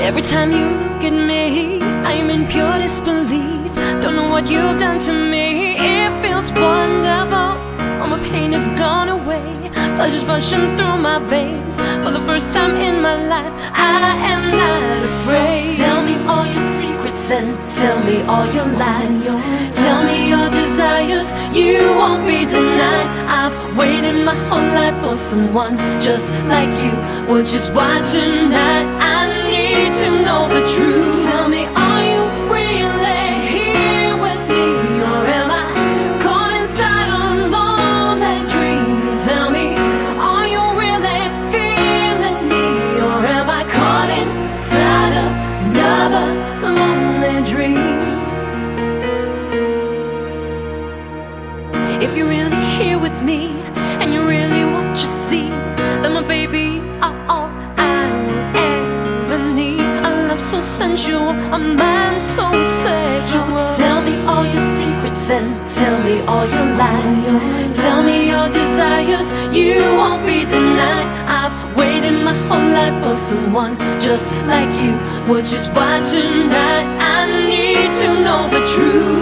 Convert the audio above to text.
Every time you look at me, I'm in pure disbelief. Don't know what you've done to me. It feels wonderful. All my pain is gone away. Pleasure's rushing through my veins. For the first time in my life, I am not afraid. So tell me all your secrets and tell me all your lies. Tell me your desires, you won't be denied. I've waited my whole life for someone just like you, which is why tonight I need to know the truth. Tell me, are you really here with me, or am I caught inside a lonely dream? Tell me, are you really feeling me, or am I caught inside another lonely dream? If you're really here with me and you're really what you see, then my baby, you are all I will ever need. A love so sensual, a man so sexual. So tell me all your secrets and tell me all your lies. Tell me your desires, you won't be denied. I've waited my whole life for someone just like you, which is why tonight I need to know the truth.